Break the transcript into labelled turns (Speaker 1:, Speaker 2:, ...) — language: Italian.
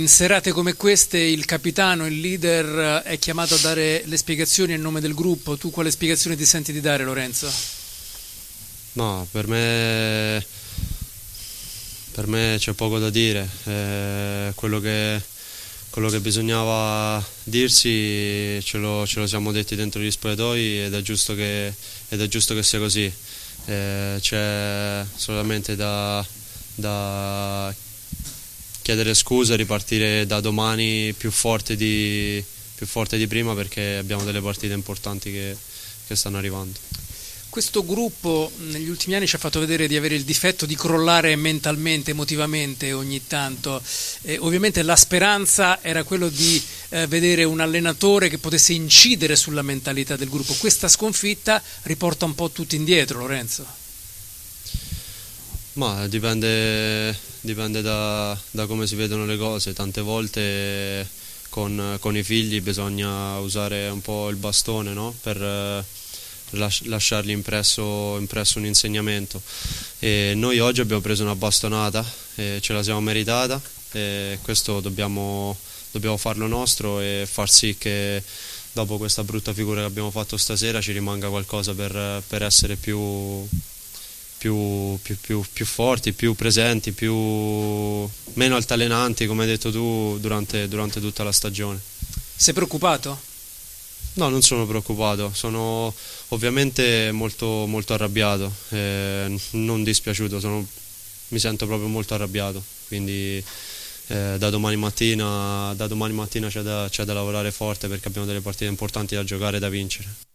Speaker 1: In serate come queste il capitano, il leader è chiamato a dare le spiegazioni a nome del gruppo. Tu quale spiegazione ti senti di dare, Lorenzo?
Speaker 2: No, per me c'è poco da dire. Quello che bisognava dirsi ce lo siamo detti dentro gli spogliatoi ed è giusto che sia così. C'è solamente da chiedere scusa e ripartire da domani più forte di prima, perché abbiamo delle partite importanti che stanno arrivando.
Speaker 1: Questo gruppo negli ultimi anni ci ha fatto vedere di avere il difetto di crollare mentalmente, emotivamente ogni tanto. Ovviamente la speranza era quello di vedere un allenatore che potesse incidere sulla mentalità del gruppo. Questa sconfitta riporta un po' tutti indietro, Lorenzo.
Speaker 2: Ma dipende da come si vedono le cose. Tante volte con i figli bisogna usare un po' il bastone, no? Per lasciargli impresso un insegnamento, e noi oggi abbiamo preso una bastonata e ce la siamo meritata, e questo dobbiamo farlo nostro e far sì che dopo questa brutta figura che abbiamo fatto stasera ci rimanga qualcosa per essere più forti, più presenti, meno altalenanti, come hai detto tu, durante tutta la stagione.
Speaker 1: Sei preoccupato?
Speaker 2: No, non sono preoccupato, sono ovviamente molto, molto arrabbiato, non dispiaciuto, mi sento proprio molto arrabbiato, quindi da domani mattina c'è da lavorare forte, perché abbiamo delle partite importanti da giocare e da vincere.